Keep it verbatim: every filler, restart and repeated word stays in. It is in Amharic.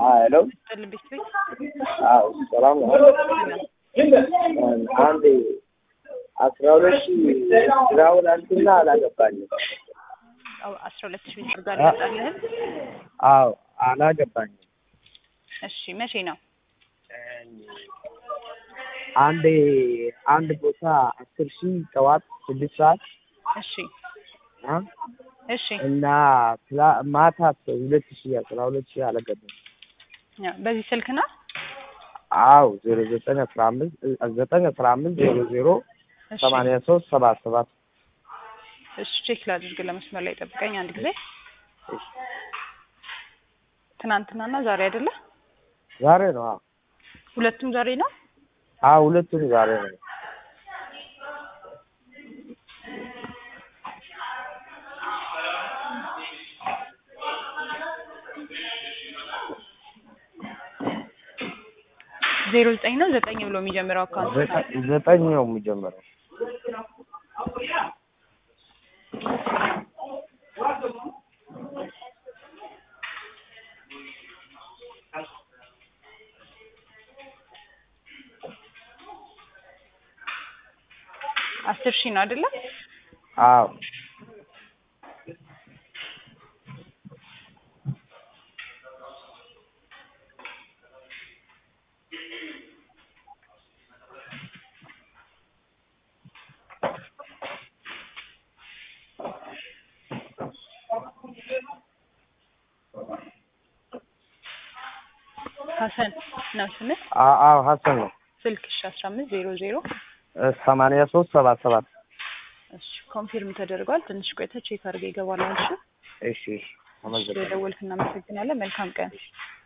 ሄሎ ጥልብት ቤት አዎ ሰላም ነው አንዴ አስራ ሁለት ሺህ ግራውን አንተና አላገባኝም አዎ አስራ ሁለት ሺህ ብር ጋር ያጣልህ አዎ አላገባኝም እሺ መቼ ነው አንዴ አንድ ቦታ አስር ሺህ ጠዋት ስድስት ሰዓት እሺ አ እሺ እና ማታ ሁለት ሺህ አስራ ሁለት ሺህ አላገባኝም በዚህ ስልክ ነው አዎ ዜሮ ዘጠኝ አስራ አምስት ዘጠኝ አስራ አምስት ዜሮ ዜሮ ሰማንያ ሶስት ሰባ ሰባት እሺ ቼክ ላድርግ ለመስመር ላይ ጠብቀኝ አንድ ጊዜ ትናንትናና ዛሬ አይደለ ዛሬ ነው ሁለቱም ዛሬ ነው አዎ ሁለቱም ዛሬ ነው ዜሮ ዘጠኝ ነው ዘጠኝ ብሎ የሚጀምረው አካውንት ዘጠኝ ነው የሚጀምረው አስር ሺህ ነው አይደለ አዎ ሐሰን ነው ስምህ አዎ ሐሰን ነው ስልክሽ አስራ አምስት ዜሮ ዜሮ ሰማንያ ሶስት ሰባ ሰባት እሺ ኮንፊርም ተደርጓል ትንሽ ቆይተህ ቼክ አድርገህ ይገባል እሺ እሺ አመሰግናለሁ ደወልክ እናመሰግናለን መልካም ቀን